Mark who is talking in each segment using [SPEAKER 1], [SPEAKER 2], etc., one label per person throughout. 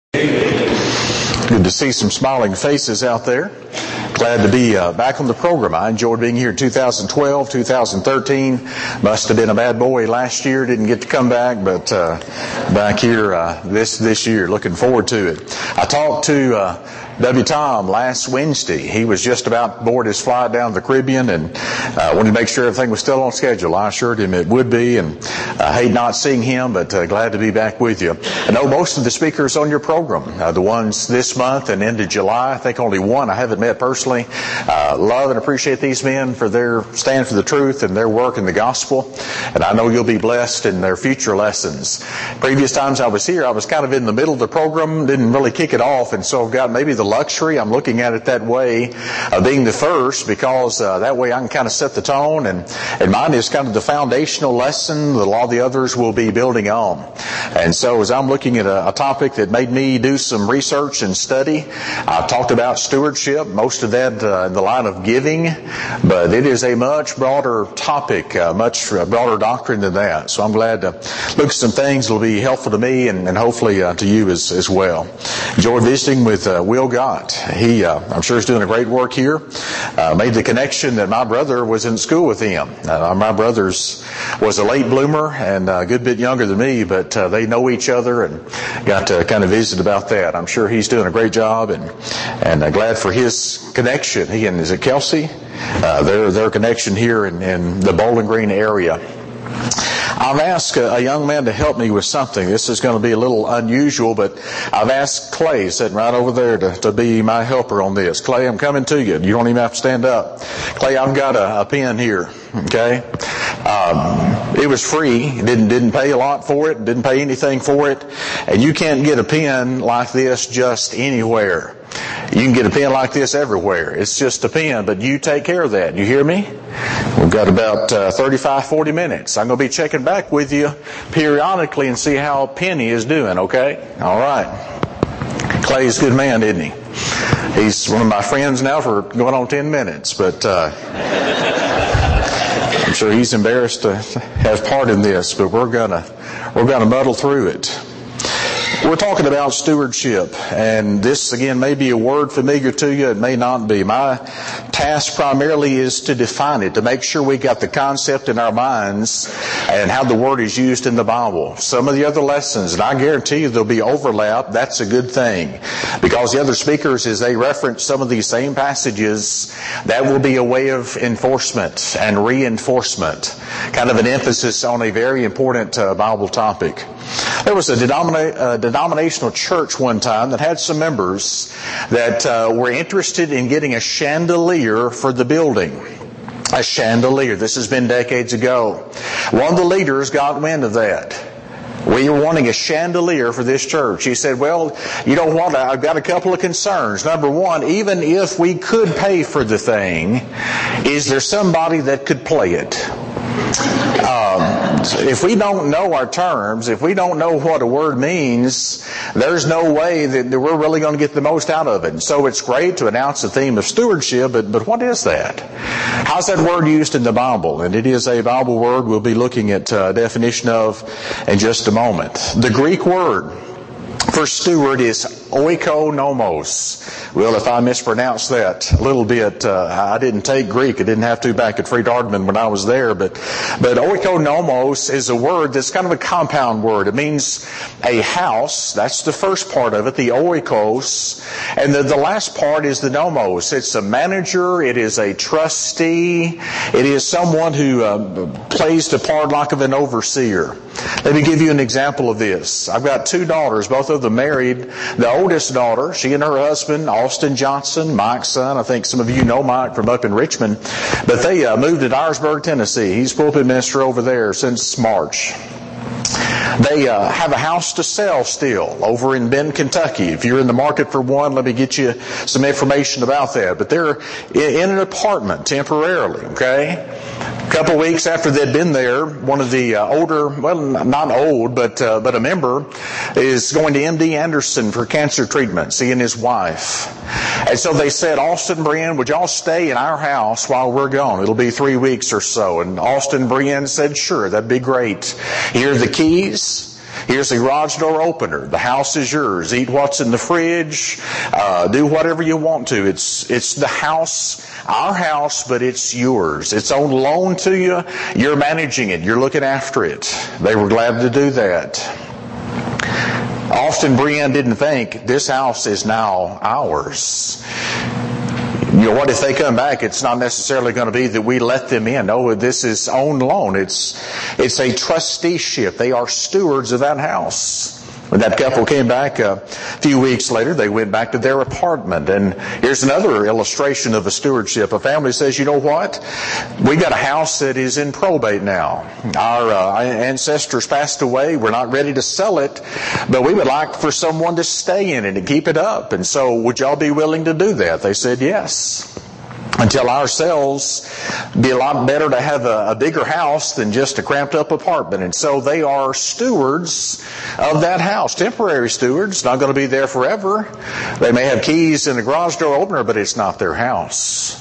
[SPEAKER 1] Good to see some smiling faces out there. Glad to be back on the program. I enjoyed being here in 2012, 2013. Must have been a bad boy last year. Didn't get to come back, but back here this year. Looking forward to it. I talked to W. Tom last Wednesday. He was just about to board his flight down to the Caribbean and wanted to make sure everything was still on schedule. I assured him it would be, and I hate not seeing him, but glad to be back with you. I know most of the speakers on your program, the ones this month and into July. I think only one I haven't met personally. Love and appreciate these men for their stand for the truth and their work in the gospel, and I know you'll be blessed in their future lessons. Previous times I was here, I was kind of in the middle of the program, didn't really kick it off, and so I've got maybe the luxury, I'm looking at it that way, of being the first, because that way I can kind of set the tone, and mine is kind of the foundational lesson that a lot of the others will be building on. And so as I'm looking at a topic that made me do some research and study, I've talked about stewardship, most of that in the line of giving, but it is a much broader topic, much broader doctrine than that. So I'm glad to look at some things that will be helpful to me and hopefully to you as well. Enjoyed visiting with Will Gott. He, I'm sure, is doing a great work here. Made the connection that my brother was in school with him. My brother's was a late bloomer and a good bit younger than me, but they know each other and got to kind of visit about that. I'm sure he's doing a great job and glad for his connection. He and, is it Kelsey? Their connection here in the Bowling Green area. I've asked a young man to help me with something. This is going to be a little unusual, but I've asked Clay, sitting right over there, to be my helper on this. Clay, I'm coming to you. You don't even have to stand up. Clay, I've got a pen here, okay? It was free. Didn't pay a lot for it. Didn't pay anything for it. And you can't get a pen like this just anywhere. You can get a pen like this everywhere. It's just a pen, but you take care of that. You hear me? We've got about 35, 40 minutes. I'm going to be checking back with you periodically and see how Penny is doing, okay? All right. Clay's a good man, isn't he? He's one of my friends now for going on 10 minutes, but I'm sure he's embarrassed to have part in this, but we're gonna muddle through it. We're talking about stewardship, and this, again, may be a word familiar to you. It may not be. My task primarily is to define it, to make sure we got the concept in our minds and how the word is used in the Bible. Some of the other lessons, and I guarantee you there'll be overlap. That's a good thing, because the other speakers, as they reference some of these same passages, that will be a way of enforcement and reinforcement, kind of an emphasis on a very important Bible topic. There was a denominational church one time that had some members that were interested in getting a chandelier for the building. A chandelier. This has been decades ago. One of the leaders got wind of that. We were wanting a chandelier for this church. He said, well, you know what, I've got a couple of concerns. Number one, even if we could pay for the thing, is there somebody that could play it? If we don't know our terms, if we don't know what a word means, there's no way that we're really going to get the most out of it. And so it's great to announce the theme of stewardship, but what is that? How's that word used in the Bible? And it is a Bible word we'll be looking at a definition of in just a moment. The Greek word for steward is oikonomos. Well, if I mispronounce that a little bit, I didn't take Greek. I didn't have to back at Freed-Ardman when I was there. But oikonomos is a word that's kind of a compound word. It means a house. That's the first part of it, the oikos. And the last part is the nomos. It's a manager. It is a trustee. It is someone who plays the part like of an overseer. Let me give you an example of this. I've got two daughters, both of them married. The oldest daughter, she and her husband, Austin Johnson, Mike's son. I think some of you know Mike from up in Richmond. But they moved to Dyersburg, Tennessee. He's pulpit minister over there since March. They have a house to sell still over in Benton, Kentucky. If you're in the market for one, let me get you some information about that. But they're in an apartment temporarily, okay? A couple of weeks after they'd been there, one of the older, well, not old, but a member is going to MD Anderson for cancer treatments, he and his wife. And so they said, Austin and Brienne, would y'all stay in our house while we're gone? It'll be 3 weeks or so. And Austin and Brienne said, sure, that'd be great. Here are the keys. Here's the garage door opener. The house is yours. Eat what's in the fridge. Do whatever you want to. It's the house, our house, but it's yours. It's on loan to you. You're managing it. You're looking after it. They were glad to do that. Often Brienne didn't think, this house is now ours. What if they come back? It's not necessarily going to be that we let them in. No, this is on loan. It's a trusteeship. They are stewards of that house. When that couple came back a few weeks later, they went back to their apartment. And here's another illustration of a stewardship. A family says, you know what? We got a house that is in probate now. Our ancestors passed away. We're not ready to sell it, but we would like for someone to stay in it and keep it up. And so would y'all be willing to do that? They said yes. Until ourselves, be a lot better to have a bigger house than just a cramped up apartment. And so they are stewards of that house, temporary stewards, not going to be there forever. They may have keys in the garage door opener, but it's not their house.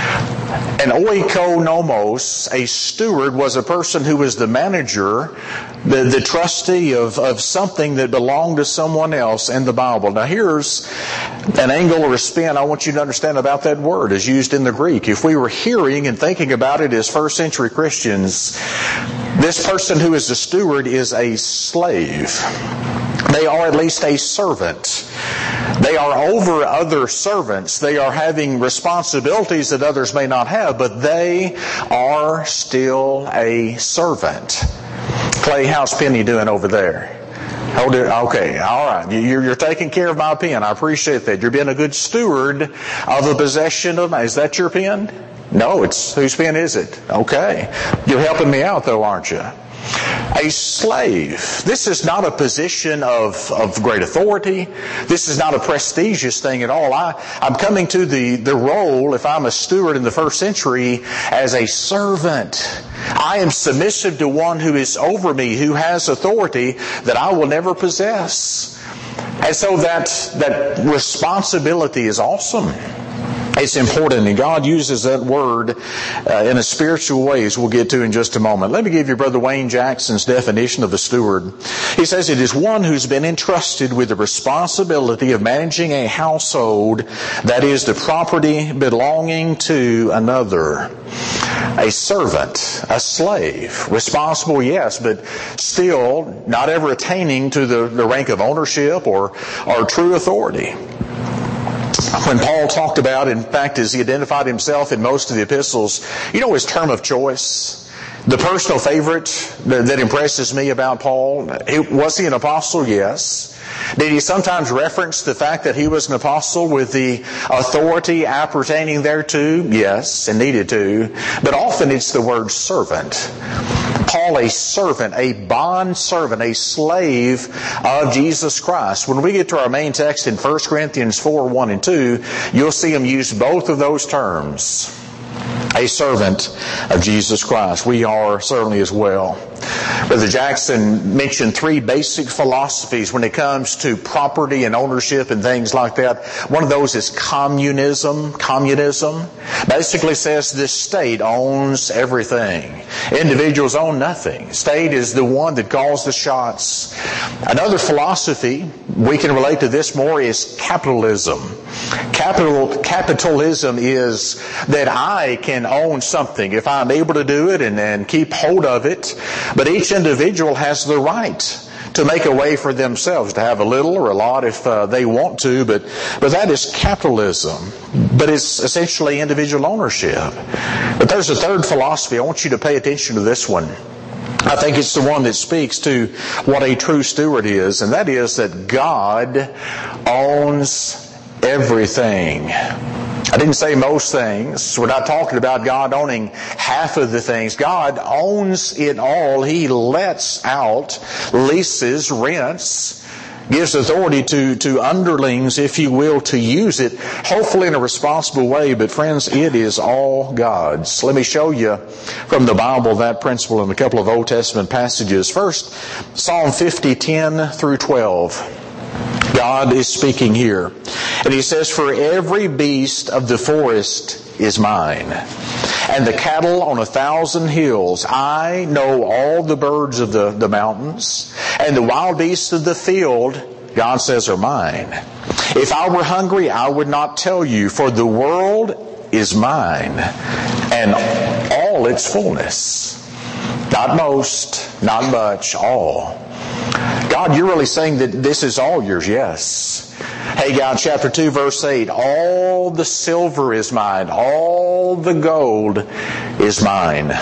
[SPEAKER 1] An oikonomos, a steward, was a person who was the manager, the trustee of something that belonged to someone else in the Bible. Now here's an angle or a spin I want you to understand about that word as used in the Greek. If we were hearing and thinking about it as first century Christians, this person who is a steward is a slave. They are at least a servant. They are over other servants. They are having responsibilities that others may not have, but they are still a servant. Clay, how's Penny doing over there? Hold it. Okay, all right. You're taking care of my pen. I appreciate that. You're being a good steward of the possession of my... Is that your pen? No, it's... Whose pen is it? Okay. You're helping me out though, aren't you? A slave. This is not a position of great authority. This is not a prestigious thing at all. I'm coming to the role, if I'm a steward in the first century, as a servant. I am submissive to one who is over me, who has authority that I will never possess. And so that responsibility is awesome. It's important, and God uses that word in a spiritual way, as we'll get to in just a moment. Let me give you Brother Wayne Jackson's definition of a steward. He says it is one who's been entrusted with the responsibility of managing a household that is the property belonging to another. A servant, a slave, responsible, yes, but still not ever attaining to the rank of ownership or true authority. When Paul talked about, in fact, as he identified himself in most of the epistles, you know his term of choice? The personal favorite that impresses me about Paul, was he an apostle? Yes. Did he sometimes reference the fact that he was an apostle with the authority appertaining thereto? Yes, and needed to. But often it's the word servant. Paul, a servant, a bond servant, a slave of Jesus Christ. When we get to our main text in 1 Corinthians 4, 1 and 2, you'll see him use both of those terms. A servant of Jesus Christ. We are certainly as well. Brother Jackson mentioned three basic philosophies when it comes to property and ownership and things like that. One of those is communism. Communism basically says the state owns everything. Individuals own nothing. State is the one that calls the shots. Another philosophy, we can relate to this more, is capitalism. Capitalism is that I can own something if I'm able to do it and keep hold of it. But each individual has the right to make a way for themselves, to have a little or a lot if they want to. But that is capitalism. But it's essentially individual ownership. But there's a third philosophy. I want you to pay attention to this one. I think it's the one that speaks to what a true steward is, and that is that God owns everything. I didn't say most things. We're not talking about God owning half of the things. God owns it all. He lets out, leases, rents, gives authority to underlings, if you will, to use it, hopefully in a responsible way. But friends, it is all God's. Let me show you from the Bible that principle in a couple of Old Testament passages. First, Psalm 50, 10 through 12. God is speaking here. And he says, "For every beast of the forest is mine, and the cattle on 1,000 hills. I know all the birds of the mountains, And the wild beasts of the field, God says, are mine. If I were hungry, I would not tell you, for the world is mine, and all its fullness. Not most, not much, all. God, you're really saying that this is all yours? Yes. Haggai chapter 2 verse 8, all the silver is mine, all the gold is mine.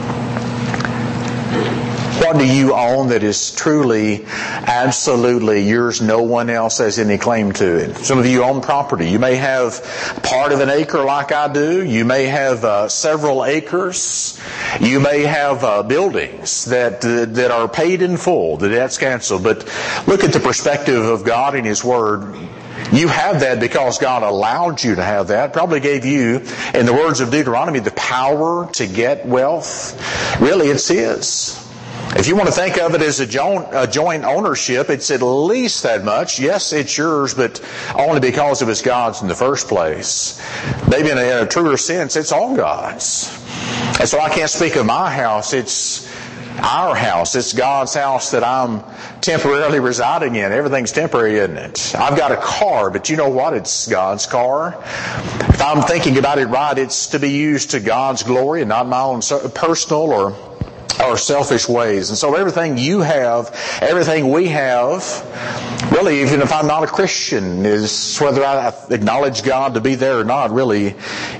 [SPEAKER 1] What do you own that is truly, absolutely yours? No one else has any claim to it. Some of you own property. You may have part of an acre like I do. You may have several acres. You may have buildings that are paid in full. The debt's canceled. But look at the perspective of God and His Word. You have that because God allowed you to have that. Probably gave you, in the words of Deuteronomy, the power to get wealth. Really, it's His. If you want to think of it as a joint ownership, it's at least that much. Yes, it's yours, but only because it was God's in the first place. Maybe in a truer sense, it's all God's. And so I can't speak of my house. It's our house. It's God's house that I'm temporarily residing in. Everything's temporary, isn't it? I've got a car, but you know what? It's God's car. If I'm thinking about it right, it's to be used to God's glory and not my own personal or selfish ways. And so everything you have, everything we have, really, even if I'm not a Christian, is whether I acknowledge God to be there or not, really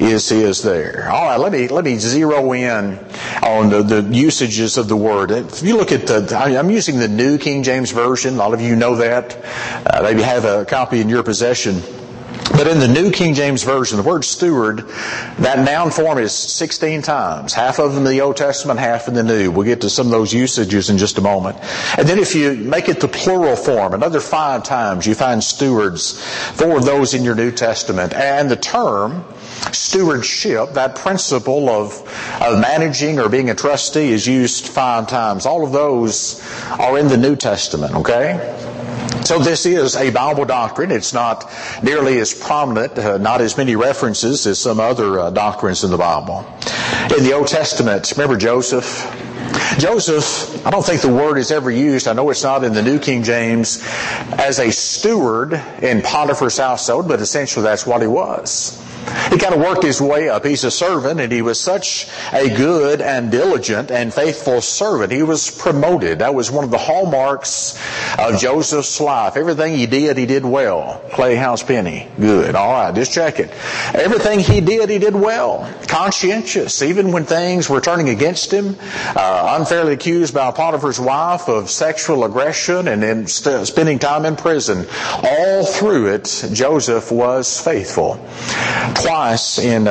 [SPEAKER 1] is there. All right, let me zero in on the usages of the word. If you look at I'm using the New King James Version. A lot of you know that. Maybe have a copy in your possession. But in the New King James Version, the word steward, that noun form is 16 times. Half of them in the Old Testament, half in the New. We'll get to some of those usages in just a moment. And then if you make it the plural form, another 5 times you find stewards, 4 of those in your New Testament. And the term stewardship, that principle of managing or being a trustee, is used 5 times. All of those are in the New Testament, okay? So this is a Bible doctrine. It's not nearly as prominent, not as many references as some other doctrines in the Bible. In the Old Testament, remember Joseph? Joseph, I don't think the word is ever used, I know it's not in the New King James, as a steward in Potiphar's household, but essentially that's what he was. He kind of worked his way up. He's a servant, and he was such a good and diligent and faithful servant. He was promoted. That was one of the hallmarks of Joseph's life. Everything he did well. Clay House Penny. Good. All right, just check it. Everything he did well. Conscientious. Even when things were turning against him. Unfairly accused by Potiphar's wife of sexual aggression and then spending time in prison. All through it, Joseph was faithful. Twice in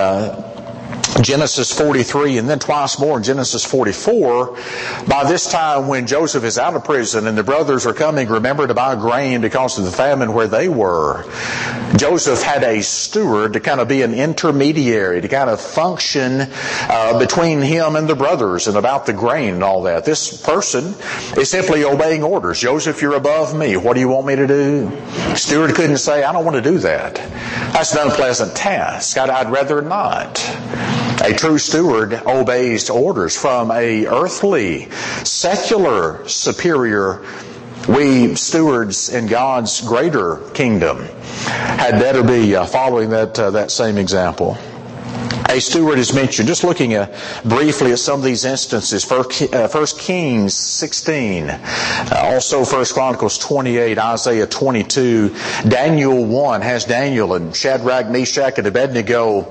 [SPEAKER 1] Genesis 43 and then twice more in Genesis 44. By this time when Joseph is out of prison and the brothers are coming, remember, to buy grain because of the famine where they were, Joseph had a steward to kind of be an intermediary, to kind of function between him and the brothers and about the grain and all that. This person is simply obeying orders. Joseph, you're above me. What do you want me to do? Steward couldn't say, I don't want to do that. That's an unpleasant task. I'd rather not. A true steward obeys orders from a earthly, secular superior. We stewards in God's greater kingdom had better be following that same example. A steward is mentioned. Just looking briefly at some of these instances. 1 Kings 16. Also 1 Chronicles 28. Isaiah 22. Daniel 1 has Daniel and Shadrach, Meshach, and Abednego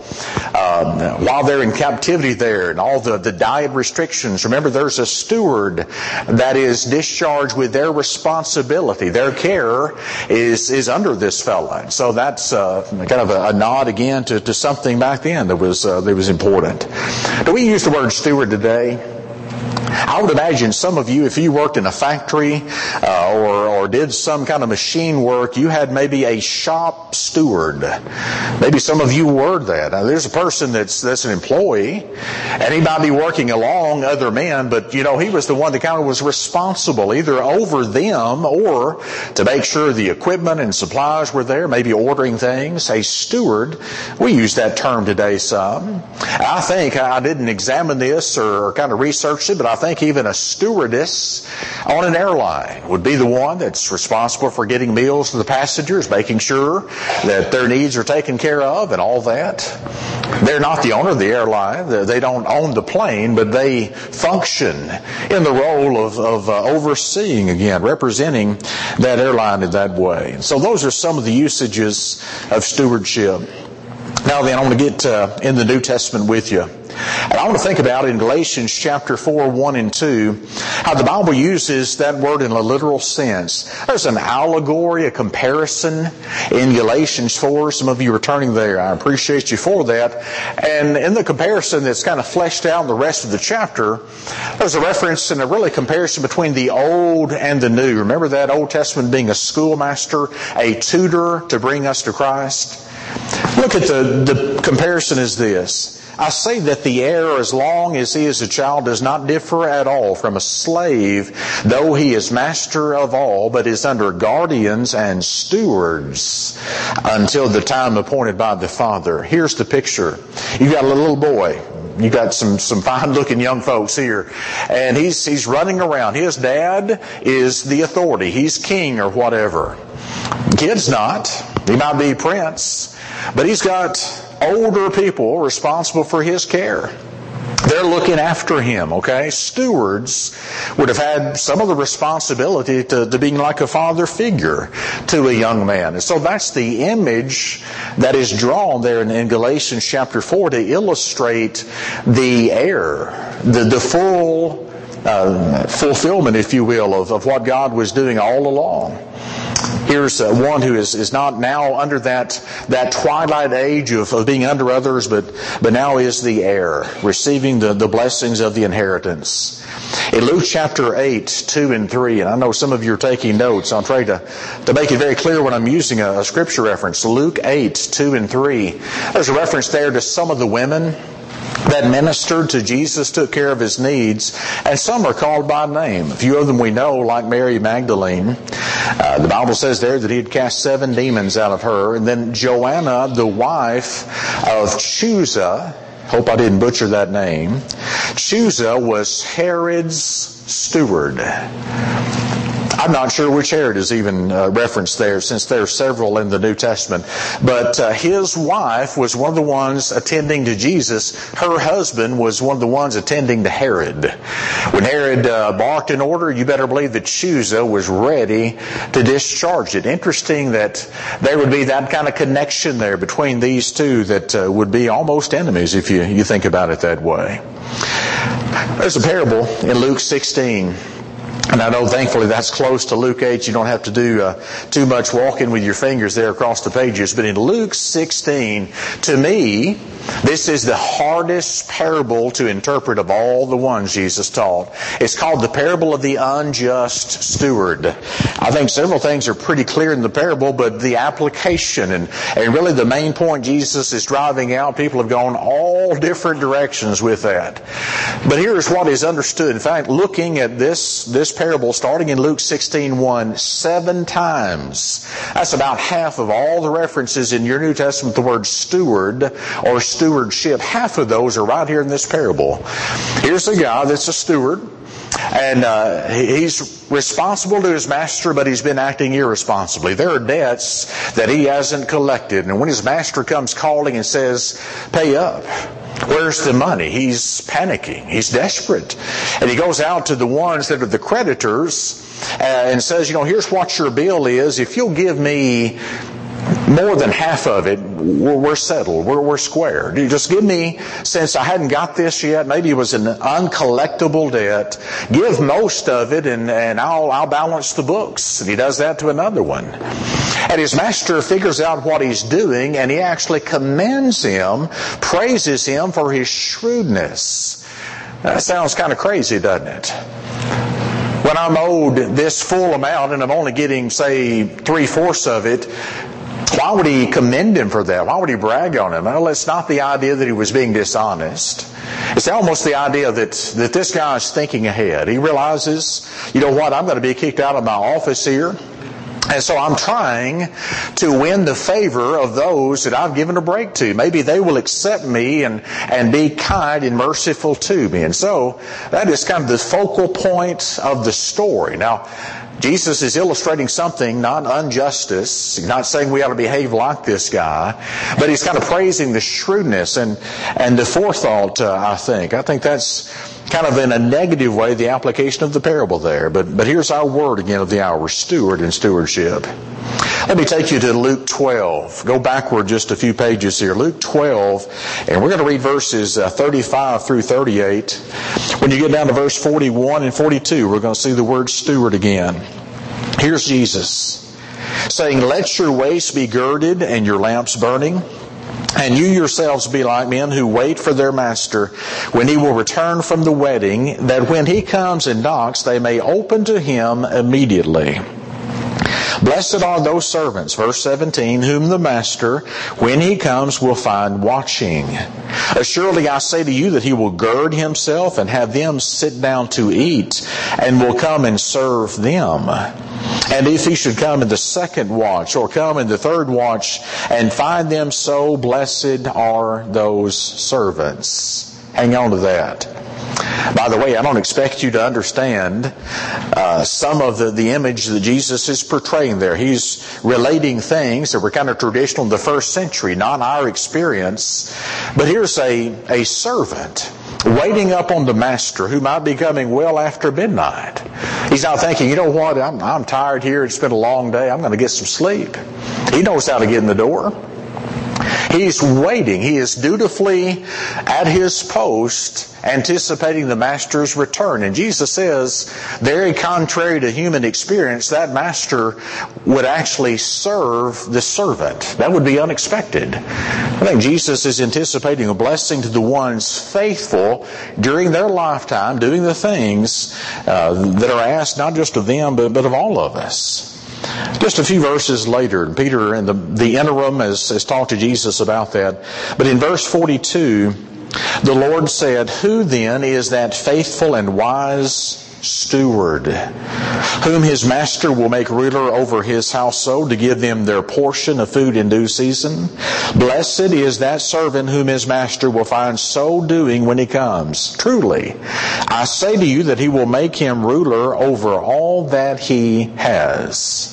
[SPEAKER 1] while they're in captivity there and all the diet restrictions. Remember, there's a steward that is discharged with their responsibility. Their care is under this fella. So that's kind of a nod again to something back then that was important. Do we use the word steward today? I would imagine some of you, if you worked in a factory or or did some kind of machine work, you had maybe a shop steward. Maybe some of you were that. Now, there's a person that's an employee, and he might be working along other men, but he was the one that kind of was responsible either over them or to make sure the equipment and supplies were there, maybe ordering things. A steward, we use that term today some. I think, I didn't examine this or kind of research it, but I think even a stewardess on an airline would be the one that's responsible for getting meals to the passengers, making sure that their needs are taken care of and all that. They're not the owner of the airline. They don't own the plane, but they function in the role of overseeing, again, representing that airline in that way. So those are some of the usages of stewardship. Now then, I want to get in the New Testament with you. And I want to think about in Galatians chapter 4, 1 and 2, how the Bible uses that word in a literal sense. There's an allegory, a comparison in Galatians 4. Some of you are turning there. I appreciate you for that. And in the comparison that's kind of fleshed out in the rest of the chapter, there's a reference and a really comparison between the old and the new. Remember that Old Testament being a schoolmaster, a tutor to bring us to Christ? Look at the comparison is this. I say that the heir, as long as he is a child, does not differ at all from a slave, though he is master of all, but is under guardians and stewards until the time appointed by the father. Here's the picture. You've got a little boy. You got some fine-looking young folks here, and he's running around. His dad is the authority. He's king or whatever. The kid's not. He might be prince, but he's got older people responsible for his care. They're looking after him, okay? Stewards would have had some of the responsibility to being like a father figure to a young man. And so that's the image that is drawn there in Galatians chapter 4 to illustrate the heir, the full fulfillment, if you will, of what God was doing all along. Here's one who is not now under that twilight age of being under others, but now is the heir, receiving the blessings of the inheritance. In Luke chapter 8, 2 and 3, and I know some of you are taking notes, I'll try to make it very clear when I'm using a scripture reference. Luke 8, 2 and 3. There's a reference there to some of the women that ministered to Jesus, took care of his needs, and some are called by name. A few of them we know, like Mary Magdalene. The Bible says there that he had cast 7 demons out of her. And then Joanna, the wife of Chuza, hope I didn't butcher that name. Chuza was Herod's steward. I'm not sure which Herod is even referenced there, since there are several in the New Testament. But his wife was one of the ones attending to Jesus. Her husband was one of the ones attending to Herod. When Herod barked an order, you better believe that Chuza was ready to discharge it. Interesting that there would be that kind of connection there between these two that would be almost enemies if you think about it that way. There's a parable in Luke 16. And I know, thankfully, that's close to Luke 8. You don't have to do too much walking with your fingers there across the pages. But in Luke 16, to me, this is the hardest parable to interpret of all the ones Jesus taught. It's called the parable of the unjust steward. I think several things are pretty clear in the parable, but the application and really the main point Jesus is driving out, people have gone all different directions with that. But here's what is understood. In fact, looking at this parable, starting in Luke 16:1, 7 times. That's about half of all the references in your New Testament, the word steward or stewardship. Half of those are right here in this parable. Here's a guy that's a steward, and he's responsible to his master, but he's been acting irresponsibly. There are debts that he hasn't collected, and when his master comes calling and says, "Pay up," where's the money? He's panicking. He's desperate. And he goes out to the ones that are the creditors and says, here's what your bill is. If you'll give me more than half of it, we're settled. We're square. Just give me, since I hadn't got this yet, maybe it was an uncollectible debt, give most of it and I'll balance the books. And he does that to another one. And his master figures out what he's doing, and he actually commends him, praises him for his shrewdness. That sounds kind of crazy, doesn't it? When I'm owed this full amount and I'm only getting, say, 3/4 of it, why would he commend him for that? Why would he brag on him? Well, it's not the idea that he was being dishonest. It's almost the idea that this guy is thinking ahead. He realizes, you know what, I'm going to be kicked out of my office here. And so I'm trying to win the favor of those that I've given a break to. Maybe they will accept me and be kind and merciful to me. And so that is kind of the focal point of the story. Now, Jesus is illustrating something, not injustice. He's not saying we ought to behave like this guy, but he's kind of praising the shrewdness and the forethought, I think. I think that's kind of in a negative way the application of the parable there. But here's our word again of the hour, steward and stewardship. Let me take you to Luke 12. Go backward just a few pages here. Luke 12, and we're going to read verses 35 through 38. When you get down to verse 41 and 42, we're going to see the word steward again. Here's Jesus saying, "Let your waist be girded and your lamps burning. And you yourselves be like men who wait for their master when he will return from the wedding, that when he comes and knocks, they may open to him immediately. Blessed are those servants," verse 17, "whom the master, when he comes, will find watching. Assuredly I say to you that he will gird himself and have them sit down to eat, and will come and serve them. And if he should come in the second watch, or come in the third watch, and find them so, blessed are those servants." Hang on to that. By the way, I don't expect you to understand some of the image that Jesus is portraying there. He's relating things that were kind of traditional in the first century, not our experience. But here's a servant waiting up on the master who might be coming well after midnight. He's not thinking, you know what, I'm tired here, it's been a long day, I'm going to get some sleep. He knows how to get in the door. He's waiting. He is dutifully at his post, anticipating the master's return. And Jesus says, very contrary to human experience, that master would actually serve the servant. That would be unexpected. I think Jesus is anticipating a blessing to the ones faithful during their lifetime, doing the things that are asked not just of them, but of all of us. Just a few verses later, Peter in the interim has talked to Jesus about that. But in verse 42, the Lord said, "Who then is that faithful and wise steward, whom his master will make ruler over his household to give them their portion of food in due season? Blessed is that servant whom his master will find so doing when he comes. Truly, I say to you that he will make him ruler over all that he has."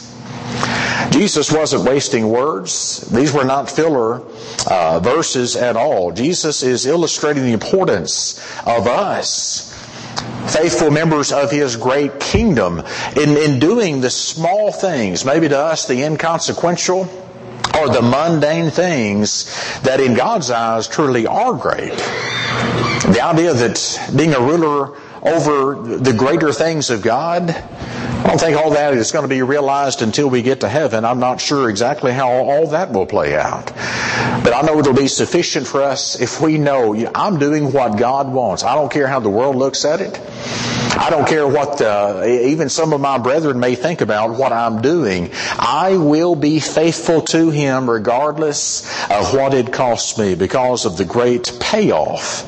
[SPEAKER 1] Jesus wasn't wasting words. These were not filler verses at all. Jesus is illustrating the importance of us, faithful members of his great kingdom, in doing the small things, maybe to us the inconsequential or the mundane things that in God's eyes truly are great. The idea that being a ruler over the greater things of God, I don't think all that is going to be realized until we get to heaven. I'm not sure exactly how all that will play out. But I know it'll be sufficient for us if we know I'm doing what God wants. I don't care how the world looks at it. I don't care what even some of my brethren may think about what I'm doing. I will be faithful to him regardless of what it costs me, because of the great payoff,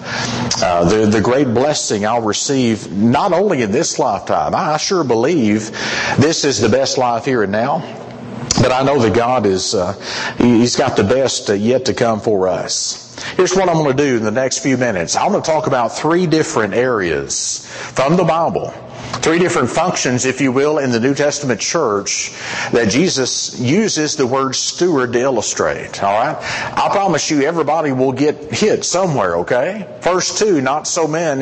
[SPEAKER 1] the great blessing I'll receive not only in this lifetime. I sure believe this is the best life here and now. But I know that God is, He's got the best yet to come for us. Here's what I'm going to do in the next few minutes. I'm going to talk about 3 different areas from the Bible, 3 different functions, if you will, in the New Testament church that Jesus uses the word steward to illustrate. All right? I promise you everybody will get hit somewhere, okay? First 2, not so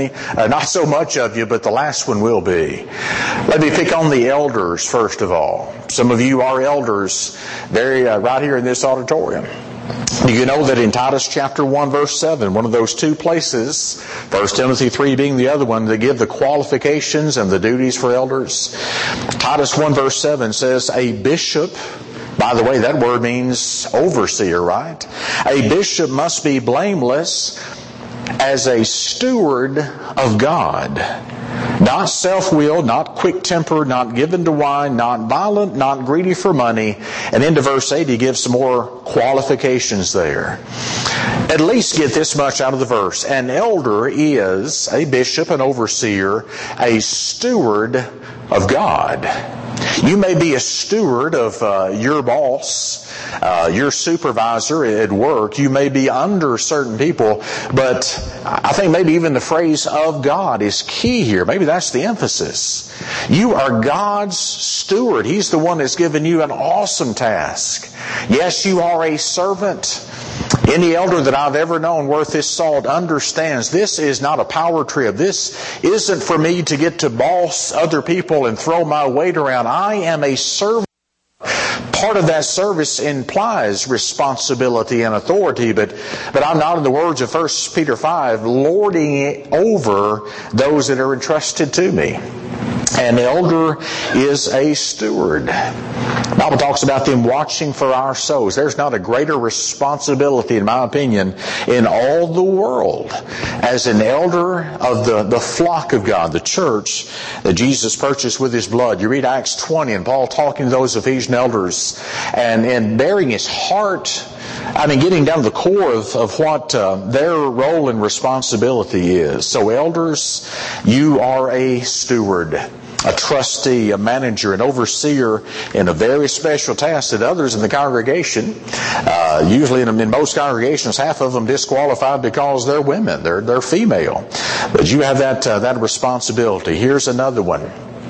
[SPEAKER 1] much of you, but the last one will be. Let me pick on the elders first of all. Some of you are elders right here in this auditorium. Do you know that in Titus chapter 1 verse 7, one of those 2 places, 1 Timothy 3 being the other one, that give the qualifications and the duties for elders? Titus 1 verse 7 says, a bishop, by the way, that word means overseer, right? A bishop must be blameless as a steward of God, Not self-willed, not quick-tempered, not given to wine, not violent, not greedy for money. And into verse 8, he gives some more qualifications there. At least get this much out of the verse. An elder is a bishop, an overseer, a steward of God. You may be a steward of your boss, your supervisor at work. You may be under certain people, but I think maybe even the phrase of God is key here. Maybe that's the emphasis. You are God's steward. He's the one that's given you an awesome task. Yes, you are a servant. Any elder that I've ever known worth his salt understands this is not a power trip. This isn't for me to get to boss other people and throw my weight around. I am a servant. Part of that service implies responsibility and authority, but I'm not, in the words of 1 Peter 5, lording it over those that are entrusted to me. An elder is a steward. The Bible talks about them watching for our souls. There's not a greater responsibility, in my opinion, in all the world as an elder of the flock of God, the church that Jesus purchased with His blood. You read Acts 20 and Paul talking to those Ephesian elders and bearing his heart, getting down to the core of what their role and responsibility is. So elders, you are a steward, a trustee, a manager, an overseer in a very special task that others in the congregation, usually in most congregations, half of them disqualified because they're women, they're female. But you have that responsibility. Here's another one.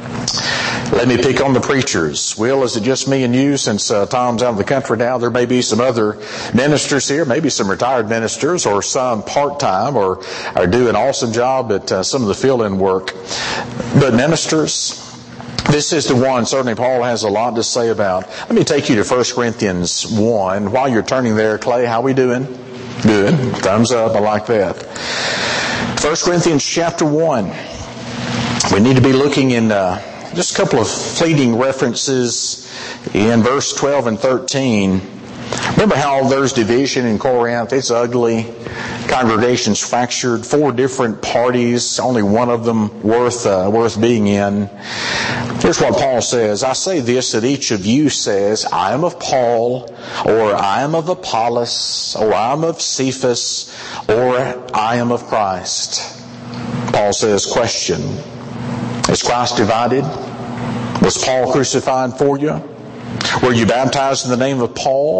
[SPEAKER 1] Let me pick on the preachers. Will, is it just me and you? Since Tom's out of the country now, there may be some other ministers here, maybe some retired ministers or some part-time or do an awesome job at some of the fill-in work. But ministers, this is the one certainly Paul has a lot to say about. Let me take you to 1 Corinthians 1. While you're turning there, Clay, how we doing? Good. Thumbs up. I like that. 1 Corinthians chapter 1. We need to be looking in just a couple of fleeting references in verse 12 and 13. Remember how there's division in Corinth? It's ugly. Congregations fractured. 4 different parties. Only one of them worth being in. Here's what Paul says. I say this, that each of you says, I am of Paul, or I am of Apollos, or I am of Cephas, or I am of Christ. Paul says, question. Is Christ divided? Was Paul crucified for you? Were you baptized in the name of Paul?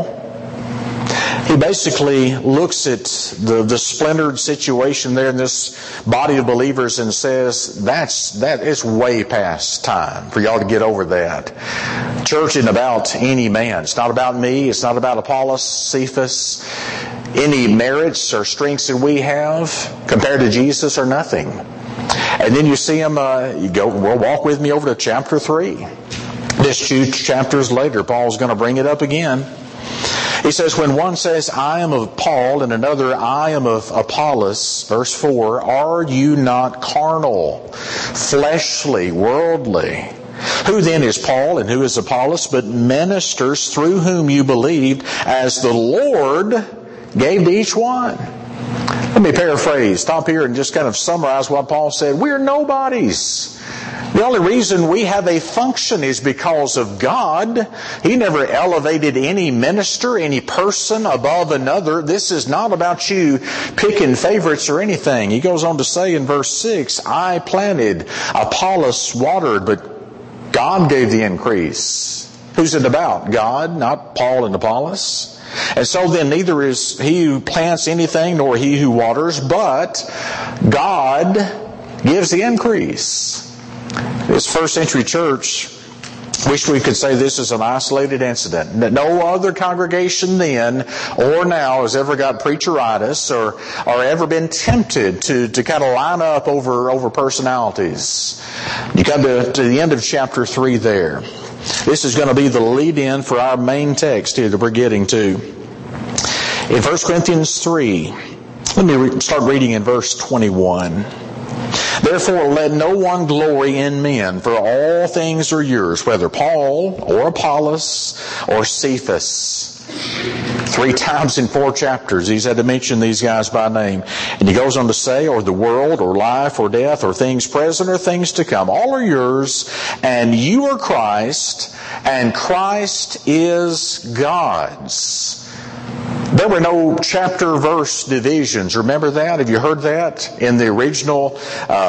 [SPEAKER 1] He basically looks at the splintered situation there in this body of believers and says, that is way past time for y'all to get over that. Church isn't about any man. It's not about me. It's not about Apollos, Cephas. Any merits or strengths that we have compared to Jesus are nothing. And then you see him, walk with me over to chapter 3. Just 2 chapters later, Paul's going to bring it up again. He says, when one says, I am of Paul, and another, I am of Apollos, verse 4, are you not carnal, fleshly, worldly? Who then is Paul and who is Apollos, but ministers through whom you believed, as the Lord gave to each one? Let me paraphrase, stop here and just kind of summarize what Paul said. We're nobodies. The only reason we have a function is because of God. He never elevated any minister, any person above another. This is not about you picking favorites or anything. He goes on to say in verse 6, I planted, Apollos watered, but God gave the increase. Who's it about? God, not Paul and Apollos. And so then neither is he who plants anything nor he who waters, but God gives the increase. This first century church, wish we could say this is an isolated incident. No other congregation then or now has ever got preacheritis or ever been tempted to kind of line up over personalities. You come to the end of chapter 3 there. This is going to be the lead-in for our main text here that we're getting to. In 1 Corinthians 3, let me start reading in verse 21. Therefore, let no one glory in men, for all things are yours, whether Paul or Apollos or Cephas 3 times in 4 chapters, he's had to mention these guys by name. And he goes on to say, or the world, or life, or death, or things present, or things to come. All are yours, and you are Christ, and Christ is God's. There were no chapter-verse divisions. Remember that? Have you heard that in the original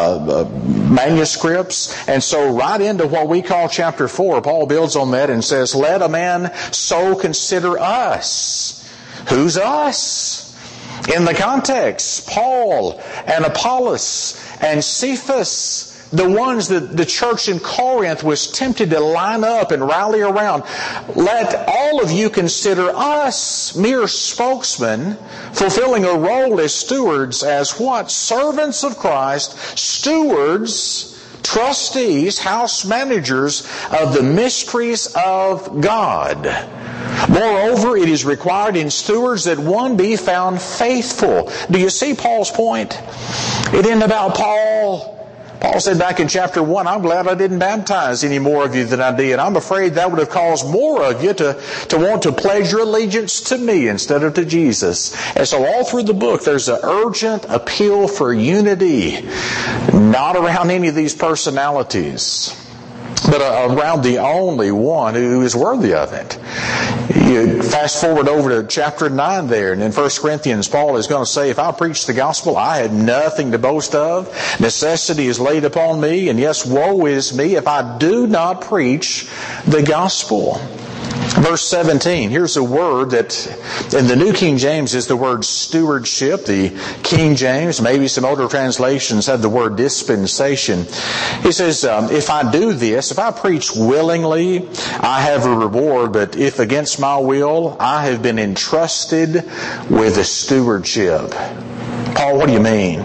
[SPEAKER 1] manuscripts? And so right into what we call chapter 4, Paul builds on that and says, let a man so consider us. Who's us? In the context, Paul and Apollos and Cephas, the ones that the church in Corinth was tempted to line up and rally around. Let all of you consider us mere spokesmen, fulfilling a role as stewards, as what? Servants of Christ, stewards, trustees, house managers of the mysteries of God. Moreover, it is required in stewards that one be found faithful. Do you see Paul's point? It isn't about Paul. Paul said back in chapter 1, I'm glad I didn't baptize any more of you than I did. I'm afraid that would have caused more of you to want to pledge your allegiance to me instead of to Jesus. And so all through the book, there's an urgent appeal for unity, not around any of these personalities, but around the only one who is worthy of it. You fast forward over to chapter 9 there, and in 1 Corinthians, Paul is going to say, if I preach the gospel, I had nothing to boast of. Necessity is laid upon me, and yes, woe is me if I do not preach the gospel. Verse 17, here's a word that in the New King James is the word stewardship. The King James, maybe some older translations have the word dispensation. He says, if I do this, if I preach willingly, I have a reward, but if against my will, I have been entrusted with a stewardship. Paul, what do you mean?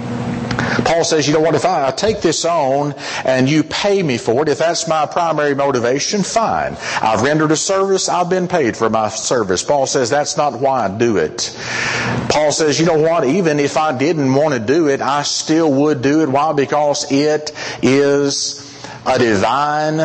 [SPEAKER 1] Paul says, you know what, if I take this on and you pay me for it, if that's my primary motivation, fine. I've rendered a service, I've been paid for my service. Paul says, that's not why I do it. Paul says, you know what, even if I didn't want to do it, I still would do it. Why? Because it is a divine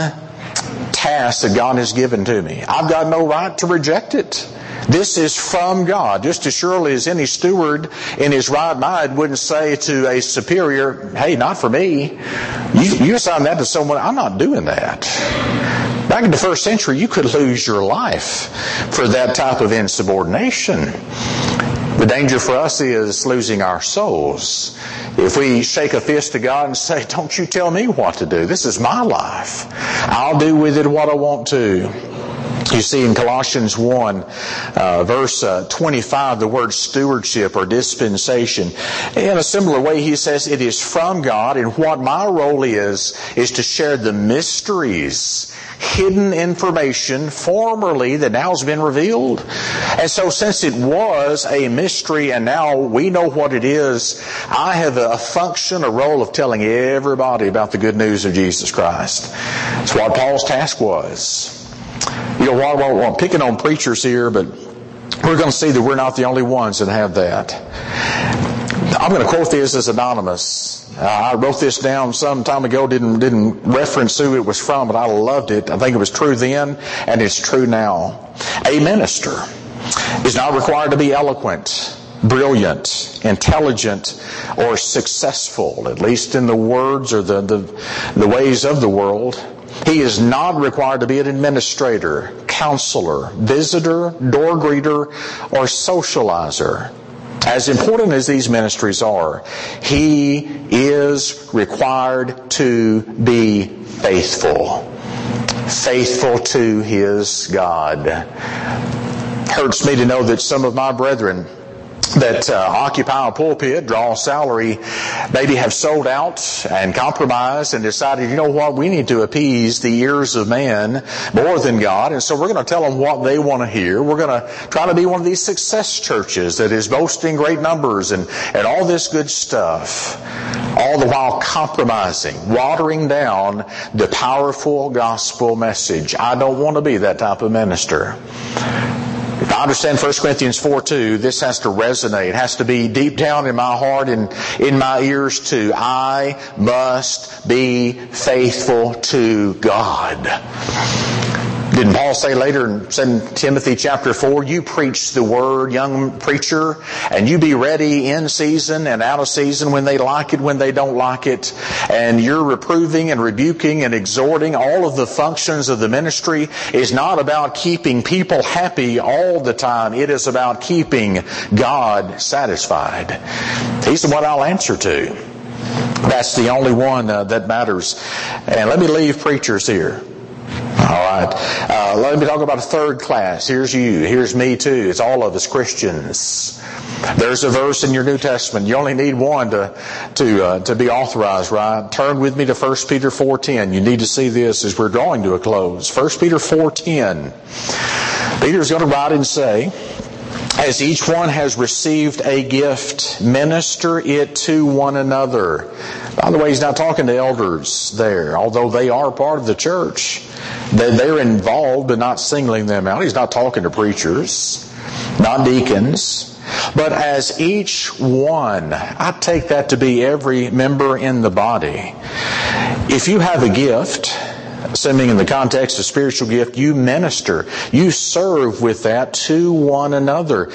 [SPEAKER 1] task that God has given to me. I've got no right to reject it. This is from God. Just as surely as any steward in his right mind wouldn't say to a superior, hey, not for me. You assign that to someone. I'm not doing that. Back in the first century, you could lose your life for that type of insubordination. The danger for us is losing our souls. If we shake a fist to God and say, don't you tell me what to do. This is my life. I'll do with it what I want to. You see in Colossians 1, verse 25, the word stewardship or dispensation. In a similar way, he says, it is from God, and what my role is to share the mysteries, hidden information formerly that now has been revealed. And so since it was a mystery and now we know what it is, I have a function, a role of telling everybody about the good news of Jesus Christ. That's what Paul's task was. You know, while I'm picking on preachers here, but we're going to see that we're not the only ones that have that. I'm going to quote this as anonymous. I wrote this down some time ago, didn't reference who it was from, but I loved it. I think it was true then, and it's true now. A minister is not required to be eloquent, brilliant, intelligent, or successful, at least in the words or the ways of the world. He is not required to be an administrator, counselor, visitor, door greeter, or socializer. As important as these ministries are, he is required to be faithful. Faithful to his God. Hurts me to know that some of my brethren that occupy a pulpit, draw a salary, maybe have sold out and compromised and decided, you know what, we need to appease the ears of man more than God, and so we're going to tell them what they want to hear. We're going to try to be one of these success churches that is boasting great numbers and all this good stuff, all the while compromising, watering down the powerful gospel message. I don't want to be that type of minister. I understand 1 Corinthians 4:2, this has to resonate. It has to be deep down in my heart and in my ears too. I must be faithful to God. Didn't Paul say later in 2 Timothy chapter 4, you preach the word, young preacher, and you be ready in season and out of season, when they like it, when they don't like it. And you're reproving and rebuking and exhorting. All of the functions of the ministry is not about keeping people happy all the time. It is about keeping God satisfied. He's the one I'll answer to. That's the only one that matters. And let me leave preachers here. All right. Let me talk about a third class. Here's you. Here's me too. It's all of us Christians. There's a verse in your New Testament. You only need one to be authorized, right? Turn with me to 1 Peter 4:10. You need to see this as we're drawing to a close. 1 Peter 4:10. Peter's going to write and say, as each one has received a gift, minister it to one another. By the way, he's not talking to elders there, although they are part of the church. They're involved, but not singling them out. He's not talking to preachers, not deacons. But as each one, I take that to be every member in the body. If you have a gift, assuming in the context of spiritual gift, you minister, you serve with that to one another.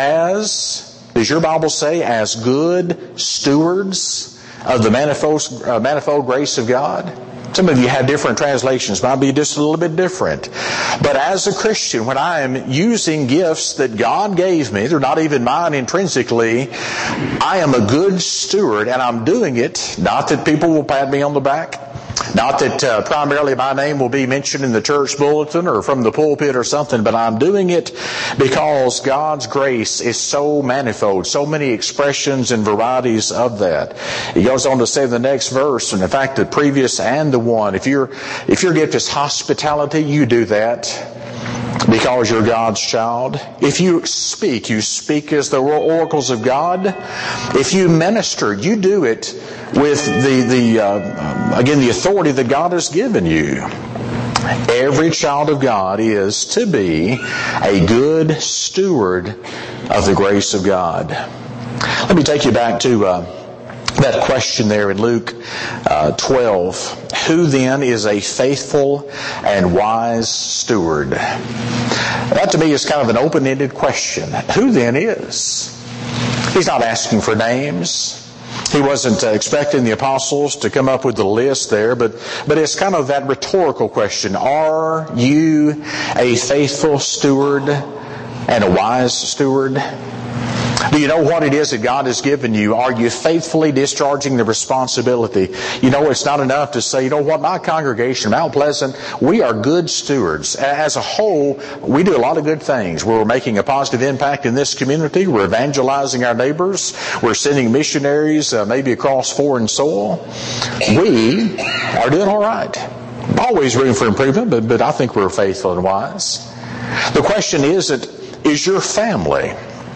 [SPEAKER 1] As, does your Bible say, as good stewards of the manifold grace of God? Some of you have different translations, might be just a little bit different. But as a Christian, when I am using gifts that God gave me, they're not even mine intrinsically, I am a good steward, and I'm doing it, not that people will pat me on the back, not that primarily my name will be mentioned in the church bulletin or from the pulpit or something, but I'm doing it because God's grace is so manifold, so many expressions and varieties of that. He goes on to say in the next verse, and in fact the previous and the one, if your gift is hospitality, you do that because you're God's child. If you speak as the oracles of God. If you minister, you do it with the authority that God has given you. Every child of God is to be a good steward of the grace of God. Let me take you back to that question there in Luke 12. Who then is a faithful and wise steward? That to me is kind of an open-ended question. Who then is? He's not asking for names. He wasn't expecting the apostles to come up with the list there, but it's kind of that rhetorical question. Are you a faithful steward and a wise steward? Do you know what it is that God has given you? Are you faithfully discharging the responsibility? You know, it's not enough to say, you know what, my congregation, Mount Pleasant, we are good stewards. As a whole, we do a lot of good things. We're making a positive impact in this community. We're evangelizing our neighbors. We're sending missionaries maybe across foreign soil. We are doing all right. Always room for improvement, but I think we're faithful and wise. The question is your family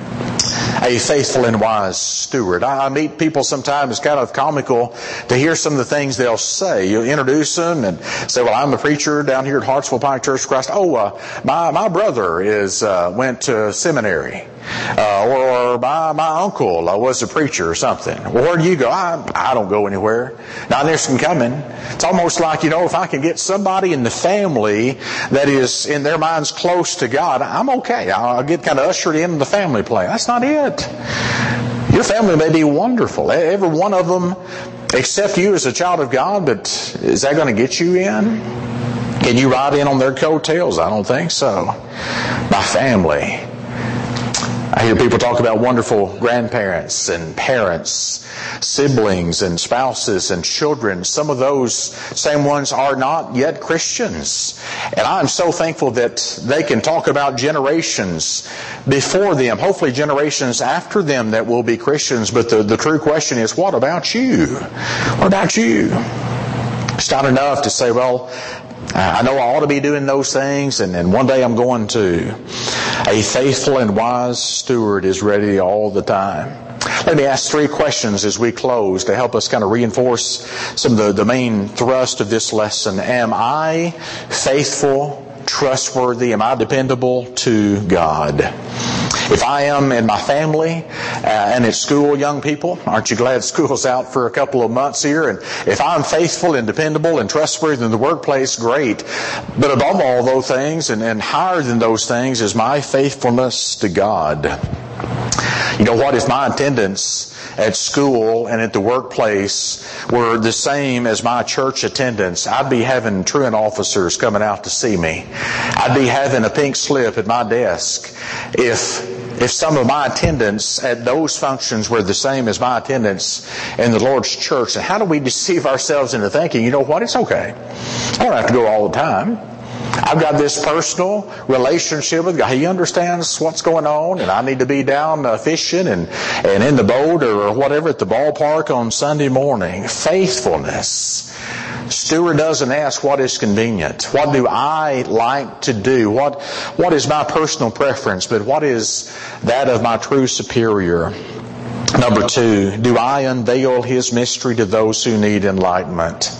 [SPEAKER 1] a faithful and wise steward? I meet people sometimes, it's kind of comical to hear some of the things they'll say. You'll introduce them and say, well, I'm a preacher down here at Hartsville Pike Church of Christ. My brother went to seminary. Or my uncle was a preacher or something. Well, where do you go? I don't go anywhere. Not interested in coming. It's almost like, if I can get somebody in the family that is in their minds close to God, I'm okay. I'll get kind of ushered into the family play. That's not it. Your family may be wonderful. Every one of them, except you as a child of God, but is that going to get you in? Can you ride in on their coattails? I don't think so. My family. I hear people talk about wonderful grandparents and parents, siblings and spouses and children. Some of those same ones are not yet Christians. And I'm so thankful that they can talk about generations before them, hopefully generations after them that will be Christians. But the true question is, what about you? What about you? It's not enough to say, well, I know I ought to be doing those things, and one day I'm going to. A faithful and wise steward is ready all the time. Let me ask 3 questions as we close to help us kind of reinforce some of the main thrust of this lesson. Am I faithful, trustworthy? Am I dependable to God? If I am in my family and at school, young people, aren't you glad school's out for a couple of months here? And if I'm faithful and dependable and trustworthy in the workplace, great. But above all those things and higher than those things is my faithfulness to God. You know what? If my attendance at school and at the workplace were the same as my church attendance, I'd be having truant officers coming out to see me. I'd be having a pink slip at my desk if some of my attendance at those functions were the same as my attendance in the Lord's church. And how do we deceive ourselves into thinking, you know what, it's okay. I don't have to go all the time. I've got this personal relationship with God. He understands what's going on, and I need to be down fishing and in the boat or whatever at the ballpark on Sunday morning. Faithfulness. Steward doesn't ask what is convenient. What do I like to do? What is my personal preference? But what is that of my true superior? Number 2, do I unveil His mystery to those who need enlightenment?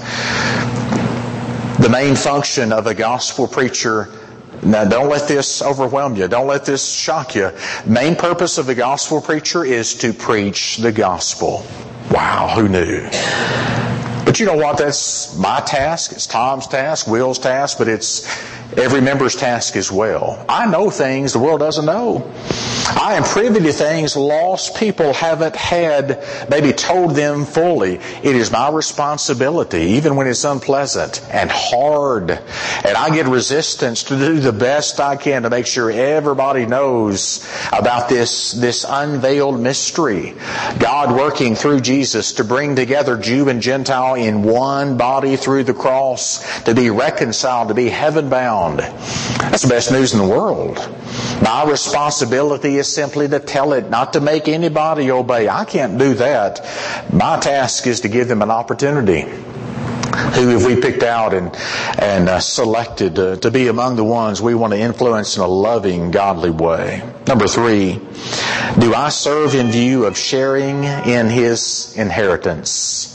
[SPEAKER 1] The main function of a gospel preacher, now don't let this overwhelm you, don't let this shock you. Main purpose of the gospel preacher is to preach the gospel. Wow, who knew? But you know what? That's my task, it's Tom's task, Will's task, but it's every member's task as well. I know things the world doesn't know. I am privy to things lost people haven't had maybe told them fully. It is my responsibility, even when it's unpleasant and hard. And I get resistance to do the best I can to make sure everybody knows about this unveiled mystery. God working through Jesus to bring together Jew and Gentile in one body through the cross, to be reconciled, to be heaven bound. That's the best news in the world. My responsibility is simply to tell it, not to make anybody obey. I can't do that. My task is to give them an opportunity. Who have we picked out and selected to be among the ones we want to influence in a loving, godly way? Number 3, do I serve in view of sharing in His inheritance?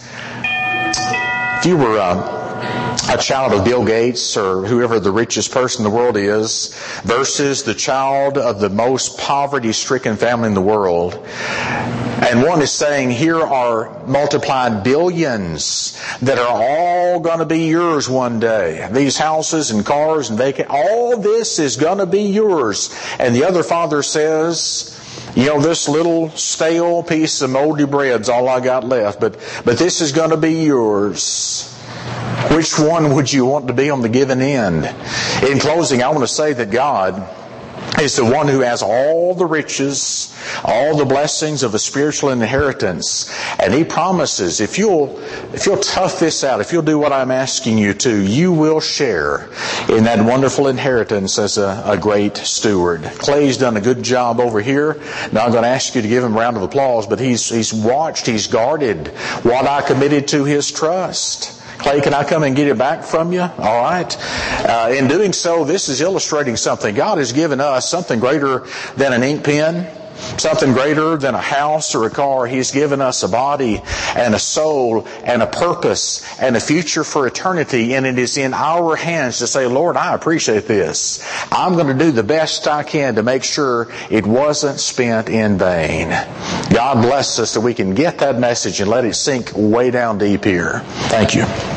[SPEAKER 1] If you were a child of Bill Gates or whoever the richest person in the world is versus the child of the most poverty-stricken family in the world, and one is saying, here are multiplied billions that are all going to be yours one day. These houses and cars and all this is going to be yours. And the other father says, you know, this little stale piece of moldy bread's all I got left, but this is going to be yours. Which one would you want to be on the given end? In closing, I want to say that God is the one who has all the riches, all the blessings of a spiritual inheritance. And He promises, if you'll tough this out, if you'll do what I'm asking you to, you will share in that wonderful inheritance as a great steward. Clay's done a good job over here. Now I'm going to ask you to give him a round of applause, but he's watched, he's guarded what I committed to his trust. Clay, can I come and get it back from you? All right. In doing so, this is illustrating something. God has given us something greater than an ink pen, something greater than a house or a car. He's given us a body and a soul and a purpose and a future for eternity. And it is in our hands to say, Lord, I appreciate this. I'm going to do the best I can to make sure it wasn't spent in vain. God bless us that we can get that message and let it sink way down deep here. Thank you.